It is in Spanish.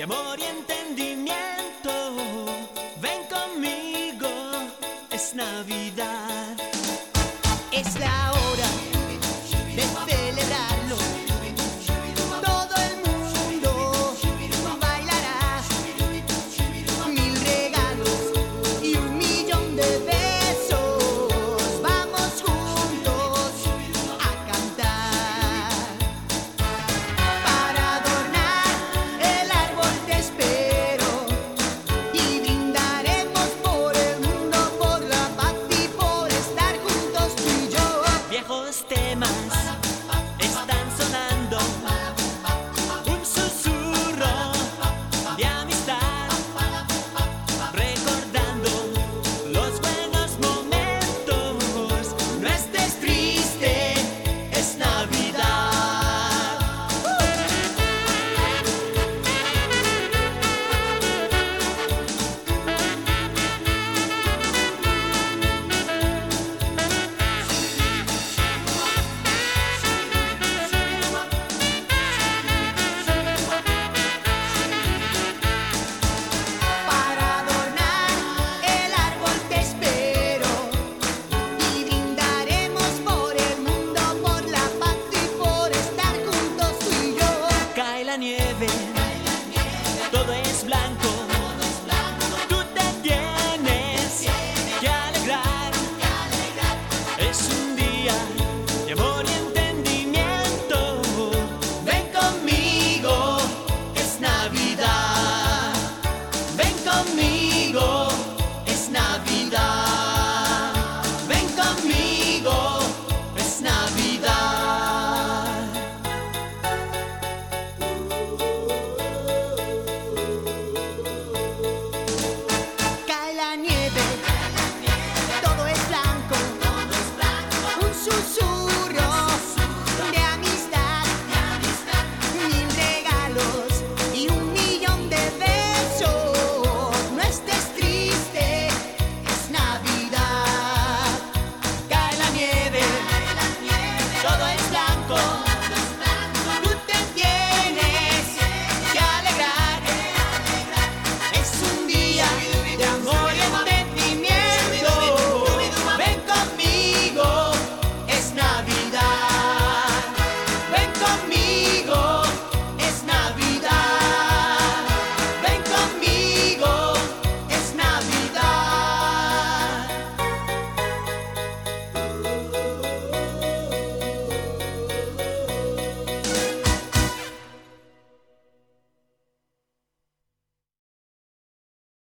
amor y entendimiento. Ven conmigo, es Navidad. Es la hora de celebrarlo. Todo el mundo bailará. 1000 regalos y 1.000.000 de besos. Vamos juntos a cantar. Para adornar el árbol te espero y brindaremos por el mundo, por la paz y por estar juntos tú y yo. Viejos temas